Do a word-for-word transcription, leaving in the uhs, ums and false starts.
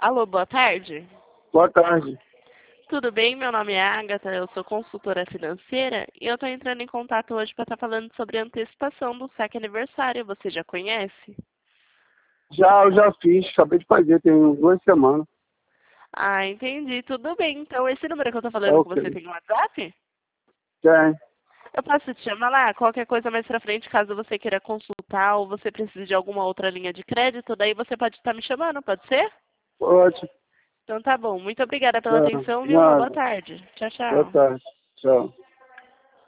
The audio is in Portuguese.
Alô, boa tarde. Boa tarde. Tudo bem? Meu nome é Agatha, eu sou consultora financeira e eu estou entrando em contato hoje para estar falando sobre a antecipação do saque aniversário. Você já conhece? Já, eu já fiz, acabei de fazer, tem duas semanas. Ah, entendi. Tudo bem. Então, esse número que eu estou falando com você Ok. tem um WhatsApp? Tem. Eu posso te chamar lá? Qualquer coisa mais pra frente, caso você queira consultar ou você precise de alguma outra linha de crédito, daí você pode estar me chamando, pode ser? Ótimo. Então tá bom. Muito obrigada pela Tá. atenção, viu? Uma boa Nada. tarde. Tchau, Boa tchau. tarde. Tchau.